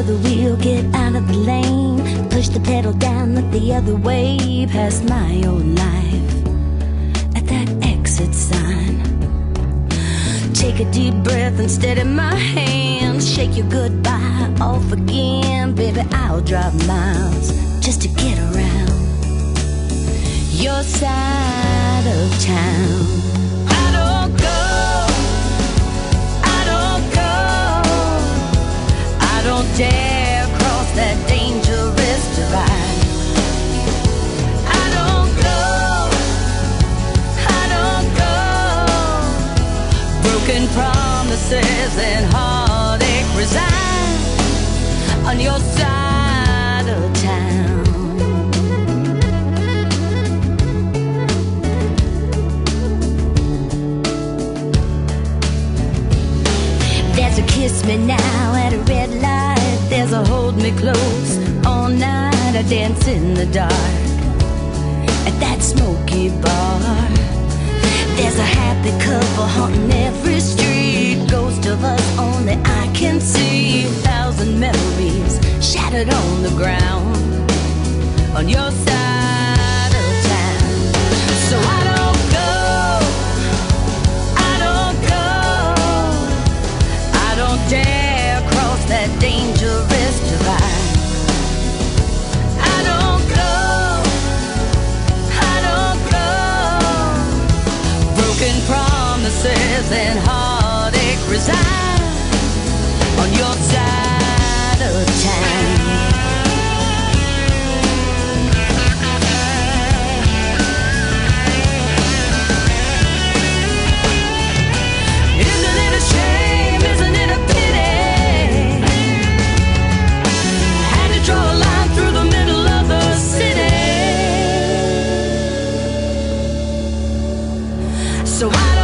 the wheel, get out of the lane. Push the pedal down, look the other way. Past my old life at that exit sign. Take a deep breath and steady my hands. Shake your goodbye off again. Baby, I'll drive miles just to get around your side of town. I don't go, I don't go, I don't dare cross that dangerous divide. I don't go, I don't go. Broken promises and heartache reside on your side of town. There's a kiss me now at a red light. There's a hold me close all night. I dance in the dark at that smoky bar. There's a happy couple haunting every street. Ghost of us only I can see. 1,000 memories shattered on the ground on your side of town. So I don't go, I don't go, I don't dare cross that dangerous divide. I don't go, I don't go. Broken promises and heartache reside on your side of town. Isn't it a shame, isn't it a pity? Had to draw a line through the middle of the city. So I don't